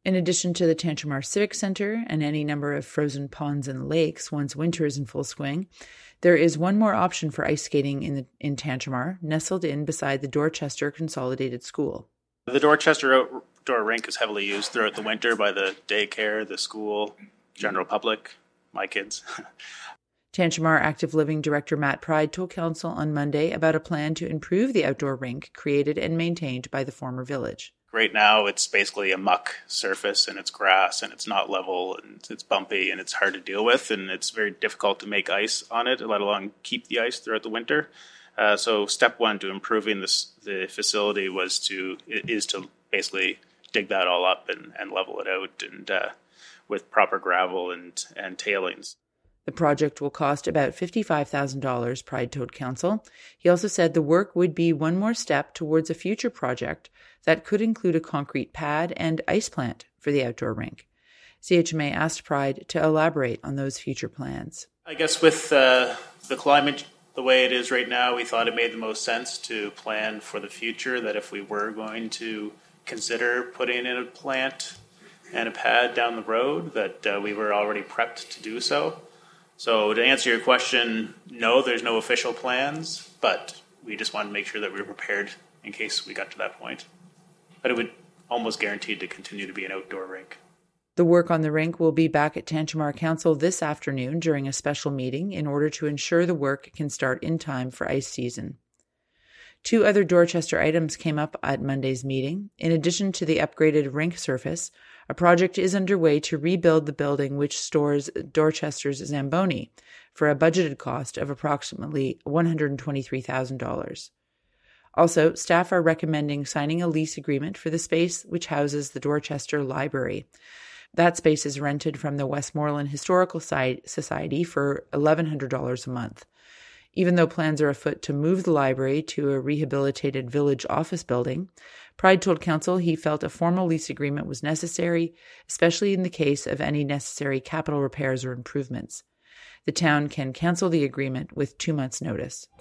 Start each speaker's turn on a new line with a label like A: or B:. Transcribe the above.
A: In addition to the Tantramar Civic Centre and any number of frozen ponds and lakes once winter is in full swing, there is one more option for ice skating in Tantramar, nestled in beside the Dorchester Consolidated School.
B: The Dorchester outdoor rink is heavily used throughout the winter by the daycare, the school, general public, my kids.
A: Tantramar Active Living Director Matt Pride told Council on Monday about a plan to improve the outdoor rink created and maintained by the former village.
B: Right now, it's basically a muck surface, and it's grass, and it's not level, and it's bumpy, and it's hard to deal with, and it's very difficult to make ice on it, let alone keep the ice throughout the winter. So step one to improving the facility is to basically dig that all up and level it out, and with proper gravel and tailings.
A: The project will cost about $55,000, Pride told Council. He also said the work would be one more step towards a future project that could include a concrete pad and ice plant for the outdoor rink. CHMA asked Pride to elaborate on those future plans.
B: I guess with the climate the way it is right now, we thought it made the most sense to plan for the future, that if we were going to consider putting in a plant and a pad down the road, that we were already prepped to do so. So to answer your question, no, there's no official plans, but we just wanted to make sure that we were prepared in case we got to that point. But it would almost guaranteed to continue to be an outdoor rink.
A: The work on the rink will be back at Tantramar Council this afternoon during a special meeting in order to ensure the work can start in time for ice season. 2 other Dorchester items came up at Monday's meeting. In addition to the upgraded rink surface, a project is underway to rebuild the building which stores Dorchester's Zamboni for a budgeted cost of approximately $123,000. Also, staff are recommending signing a lease agreement for the space which houses the Dorchester Library. That space is rented from the Westmoreland Historical Society for $1,100 a month. Even though plans are afoot to move the library to a rehabilitated village office building, Pride told Council he felt a formal lease agreement was necessary, especially in the case of any necessary capital repairs or improvements. The town can cancel the agreement with 2 months' notice.